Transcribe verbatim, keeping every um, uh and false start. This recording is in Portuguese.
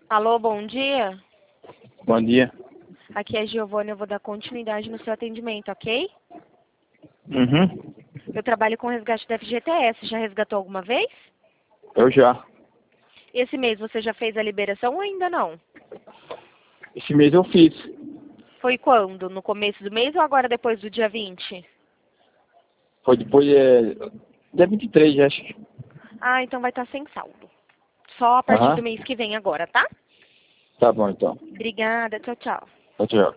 Alô, bom dia. Bom dia. Aqui é a Giovana, eu vou dar continuidade no seu atendimento, ok? Uhum. Eu trabalho com resgate da F G T S. Já resgatou alguma vez? Eu já. Esse mês você já fez a liberação ou ainda não? Esse mês eu fiz. Foi quando? No começo do mês ou agora depois do dia vinte? Foi depois, é... dia vinte e três, acho. Ah, então vai estar sem saldo. Só a partir Aham. do mês que vem agora, tá? Tá bom, então. Obrigada, tchau, tchau. Tchau, tchau.